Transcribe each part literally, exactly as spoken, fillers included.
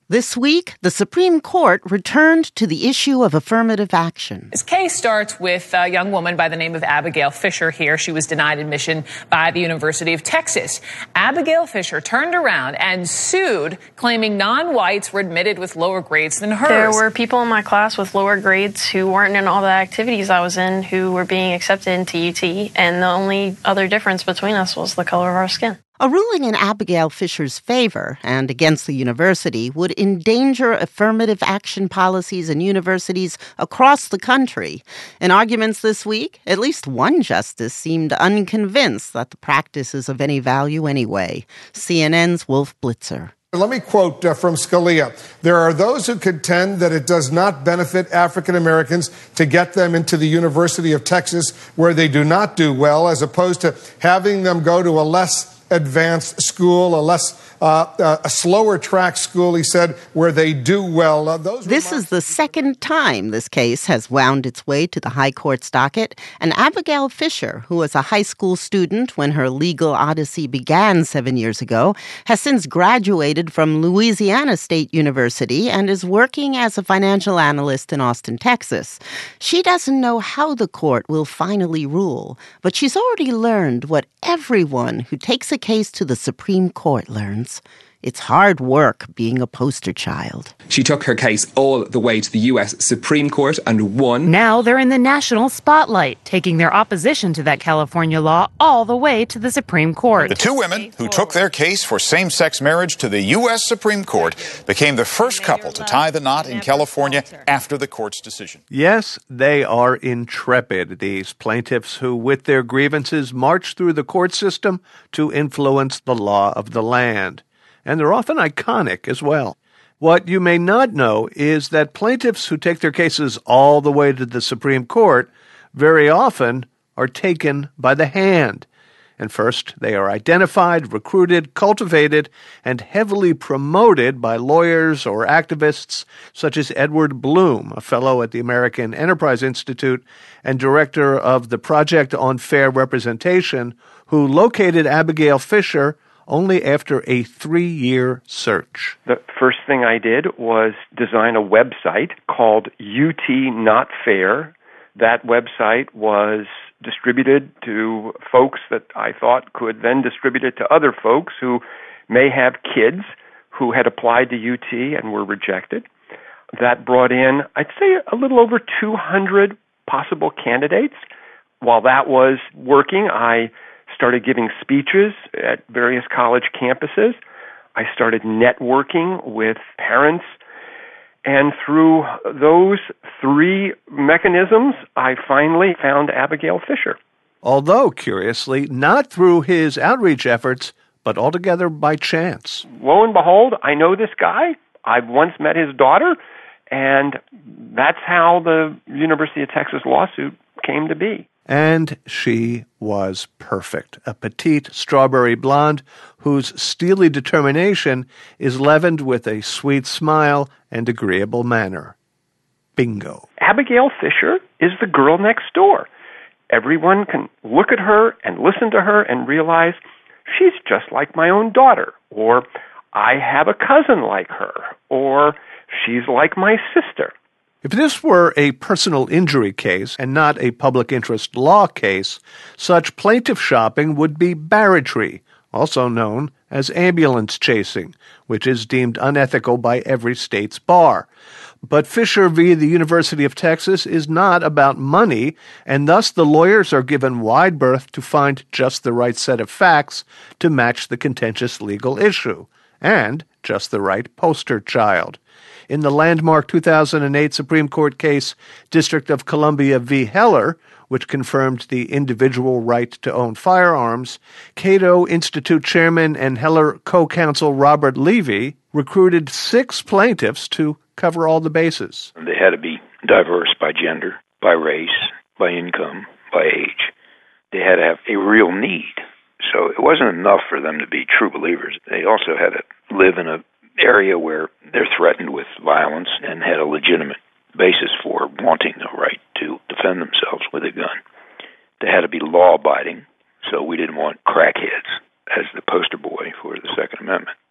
This week, the Supreme Court returned to the issue of affirmative action. This case starts with a young woman by the name of Abigail Fisher here. She was denied admission by the University of Texas. Abigail Fisher turned around and sued, claiming non-whites were admitted with lower grades than hers. There were people in my class with lower grades who weren't in all the activities I was in who were being accepted into U T, and the only other difference between us was the color of our skin. A ruling in Abigail Fisher's favor and against the university would endanger affirmative action policies in universities across the country. In arguments this week, at least one justice seemed unconvinced that the practice is of any value anyway. C N N's Wolf Blitzer. Let me quote uh, from Scalia. There are those who contend that it does not benefit African Americans to get them into the University of Texas where they do not do well, as opposed to having them go to a less advanced school, a less uh, uh, a slower track school, he said, where they do well. Uh, those this is the second time this case has wound its way to the High Court's docket, and Abigail Fisher, who was a high school student when her legal odyssey began seven years ago, has since graduated from Louisiana State University and is working as a financial analyst in Austin, Texas. She doesn't know how the court will finally rule, but she's already learned what everyone who takes a case to the Supreme Court learns. It's hard work being a poster child. She took her case all the way to the U S Supreme Court and won. Now they're in the national spotlight, taking their opposition to that California law all the way to the Supreme Court. The two women who took their case for same-sex marriage to the U S Supreme Court became the first couple to tie the knot in California after the court's decision. Yes, they are intrepid, these plaintiffs who, with their grievances, march through the court system to influence the law of the land. And they're often iconic as well. What you may not know is that plaintiffs who take their cases all the way to the Supreme Court very often are taken by the hand. And first, they are identified, recruited, cultivated, and heavily promoted by lawyers or activists such as Edward Bloom, a fellow at the American Enterprise Institute and director of the Project on Fair Representation, who located Abigail Fisher only after a three-year search. The first thing I did was design a website called U T Not Fair. That website was distributed to folks that I thought could then distribute it to other folks who may have kids who had applied to U T and were rejected. That brought in, I'd say, a little over two hundred possible candidates. While that was working, I started giving speeches at various college campuses. I started networking with parents. And through those three mechanisms, I finally found Abigail Fisher. Although, curiously, not through his outreach efforts, but altogether by chance. Lo and behold, I know this guy. I've once met his daughter. And that's how the University of Texas lawsuit came to be. And she was perfect, a petite strawberry blonde whose steely determination is leavened with a sweet smile and agreeable manner. Bingo. Abigail Fisher is the girl next door. Everyone can look at her and listen to her and realize she's just like my own daughter, or I have a cousin like her, or she's like my sister. If this were a personal injury case and not a public interest law case, such plaintiff shopping would be barratry, also known as ambulance chasing, which is deemed unethical by every state's bar. But Fisher v. the University of Texas is not about money, and thus the lawyers are given wide berth to find just the right set of facts to match the contentious legal issue, and just the right poster child. In the landmark two thousand eight Supreme Court case, District of Columbia v. Heller, which confirmed the individual right to own firearms, Cato Institute chairman and Heller co-counsel Robert Levy recruited six plaintiffs to cover all the bases. They had to be diverse by gender, by race, by income, by age. They had to have a real need. So it wasn't enough for them to be true believers. They also had to live in an area where they're threatened with violence and had a legitimate basis for wanting the right to defend themselves with a gun. They had to be law-abiding, so we didn't want crackheads as the poster boy for the Second Amendment.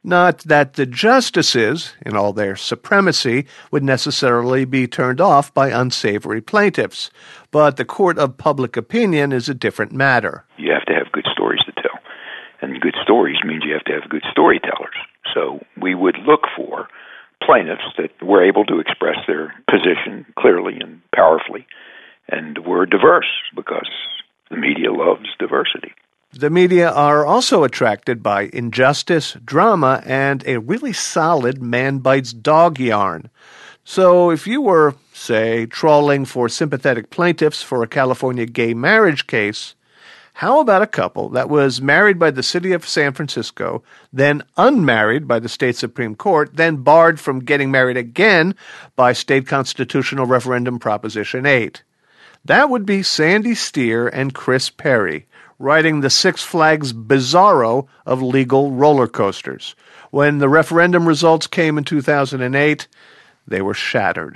Not that the justices, in all their supremacy, would necessarily be turned off by unsavory plaintiffs, but the court of public opinion is a different matter. You have to have good stories to tell, and good stories means you have to have good storytellers. So we would look for plaintiffs that were able to express their position clearly and powerfully, and were diverse, because the media loves diversity. The media are also attracted by injustice, drama, and a really solid man-bites-dog yarn. So if you were, say, trawling for sympathetic plaintiffs for a California gay marriage case, how about a couple that was married by the city of San Francisco, then unmarried by the state Supreme Court, then barred from getting married again by state constitutional referendum Proposition eight? That would be Sandy Steer and Chris Perry, writing the Six Flags Bizarro of legal roller coasters. When the referendum results came in two thousand eight, they were shattered.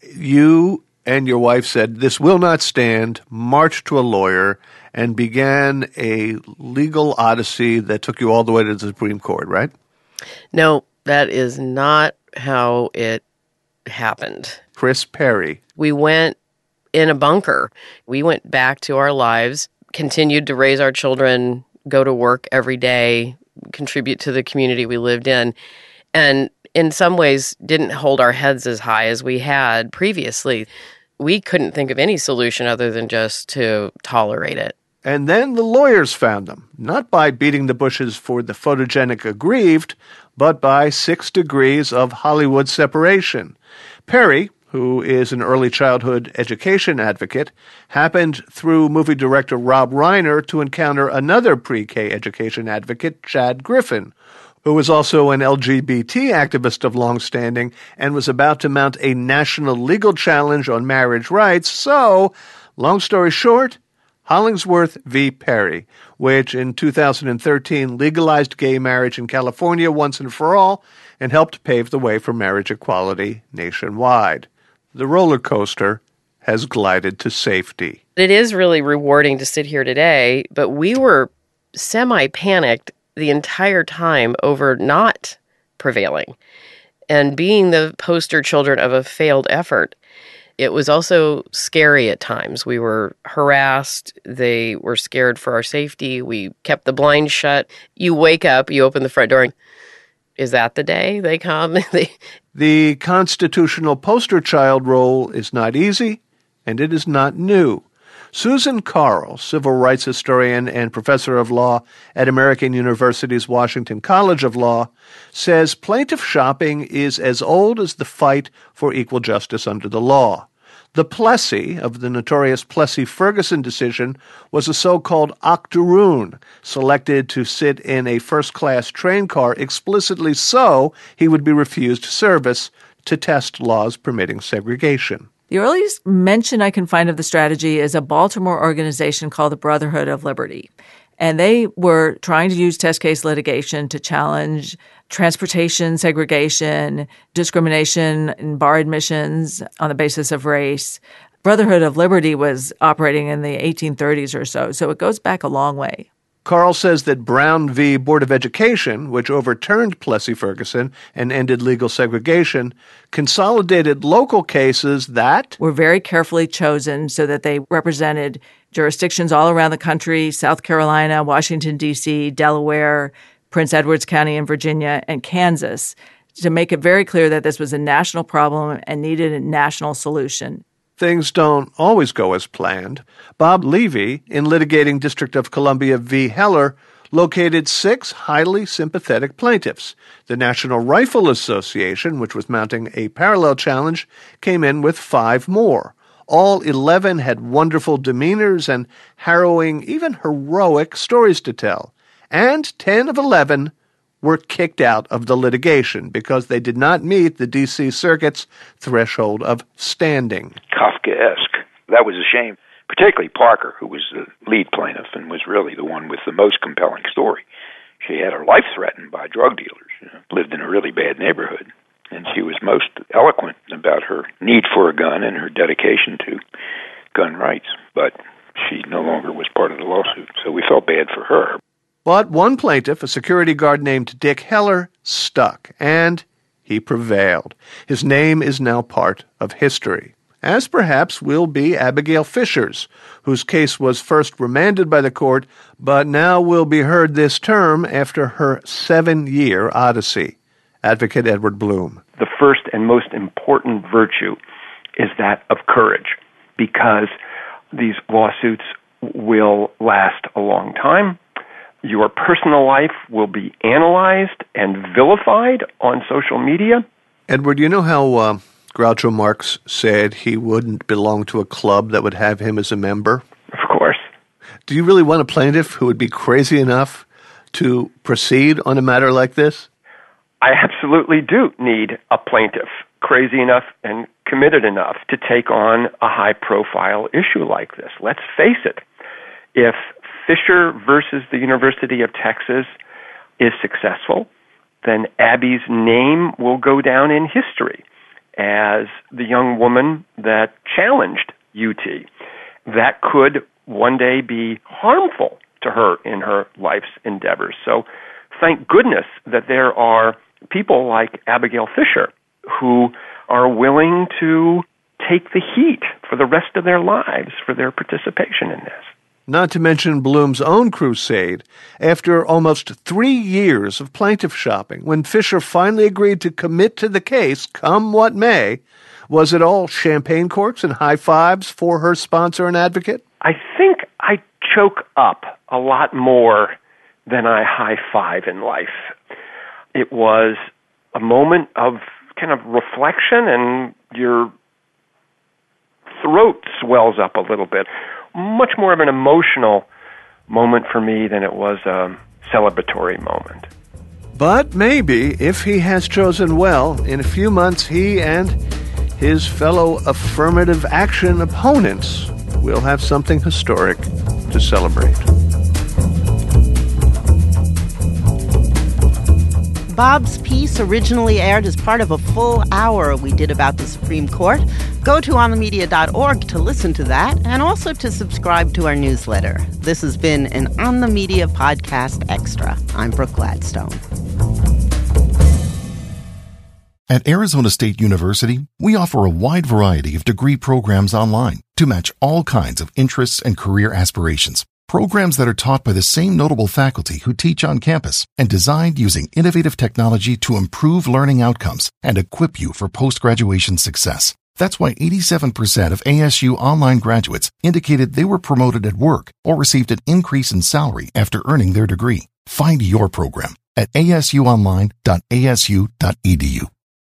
You and your wife said, "This will not stand," marched to a lawyer, and began a legal odyssey that took you all the way to the Supreme Court, right? No, that is not how it happened. Chris Perry. We went in a bunker. We went back to our lives, continued to raise our children, go to work every day, contribute to the community we lived in, and in some ways didn't hold our heads as high as we had previously. We couldn't think of any solution other than just to tolerate it. And then the lawyers found them, not by beating the bushes for the photogenic aggrieved, but by six degrees of Hollywood separation. Perry, who is an early childhood education advocate, happened through movie director Rob Reiner to encounter another pre-K education advocate, Chad Griffin, who was also an L G B T activist of long standing and was about to mount a national legal challenge on marriage rights. So, long story short, Hollingsworth v. Perry, which in two thousand thirteen legalized gay marriage in California once and for all and helped pave the way for marriage equality nationwide. The roller coaster has glided to safety. It is really rewarding to sit here today, but we were semi-panicked the entire time over not prevailing and being the poster children of a failed effort. It was also scary at times. We were harassed. They were scared for our safety. We kept the blinds shut. You wake up, you open the front door, and is that the day they come? they... The constitutional poster child role is not easy, and it is not new. Susan Carl, civil rights historian and professor of law at American University's Washington College of Law, says plaintiff shopping is as old as the fight for equal justice under the law. The Plessy of the notorious Plessy-Ferguson decision was a so-called octoroon, selected to sit in a first-class train car explicitly so he would be refused service to test laws permitting segregation. The earliest mention I can find of the strategy is a Baltimore organization called the Brotherhood of Liberty. And they were trying to use test case litigation to challenge transportation segregation, discrimination in bar admissions on the basis of race. Brotherhood of Liberty was operating in the eighteen thirties or so, so it goes back a long way. Carl says that Brown v. Board of Education, which overturned Plessy-Ferguson and ended legal segregation, consolidated local cases that were very carefully chosen so that they represented jurisdictions all around the country, South Carolina, Washington, D C, Delaware, Prince Edwards County in Virginia, and Kansas, to make it very clear that this was a national problem and needed a national solution. Things don't always go as planned. Bob Levy, in litigating District of Columbia v. Heller, located six highly sympathetic plaintiffs. The National Rifle Association, which was mounting a parallel challenge, came in with five more. All eleven had wonderful demeanors and harrowing, even heroic stories to tell. And ten of eleven were kicked out of the litigation because they did not meet the D C Circuit's threshold of standing. Kafkaesque. That was a shame, particularly Parker, who was the lead plaintiff and was really the one with the most compelling story. She had her life threatened by drug dealers, you know, lived in a really bad neighborhood, and she was most eloquent about her need for a gun and her dedication to gun rights. But she no longer was part of the lawsuit, so we felt bad for her. But one plaintiff, a security guard named Dick Heller, stuck, and he prevailed. His name is now part of history, as perhaps will be Abigail Fisher's, whose case was first remanded by the court, but now will be heard this term after her seven-year odyssey. Advocate Edward Bloom. The first and most important virtue is that of courage, because these lawsuits will last a long time. Your personal life will be analyzed and vilified on social media. Edward, you know how uh, Groucho Marx said he wouldn't belong to a club that would have him as a member? Of course. Do you really want a plaintiff who would be crazy enough to proceed on a matter like this? I absolutely do need a plaintiff crazy enough and committed enough to take on a high-profile issue like this. Let's face it. If Fisher versus the University of Texas is successful, then Abby's name will go down in history as the young woman that challenged U T. That could one day be harmful to her in her life's endeavors. So thank goodness that there are people like Abigail Fisher who are willing to take the heat for the rest of their lives for their participation in this. Not to mention Bloom's own crusade. After almost three years of plaintiff shopping, when Fisher finally agreed to commit to the case, come what may, was it all champagne corks and high fives for her sponsor and advocate? I think I choke up a lot more than I high five in life. It was a moment of kind of reflection, and your throat swells up a little bit. Much more of an emotional moment for me than it was a celebratory moment. But maybe, if he has chosen well, in a few months he and his fellow affirmative action opponents will have something historic to celebrate. Bob's piece originally aired as part of a full hour we did about the Supreme Court. Go to on the media dot org to listen to that and also to subscribe to our newsletter. This has been an On the Media Podcast Extra. I'm Brooke Gladstone. At Arizona State University, we offer a wide variety of degree programs online to match all kinds of interests and career aspirations. Programs that are taught by the same notable faculty who teach on campus and designed using innovative technology to improve learning outcomes and equip you for post-graduation success. That's why eighty-seven percent of A S U online graduates indicated they were promoted at work or received an increase in salary after earning their degree. Find your program at a s u online dot a s u dot e d u.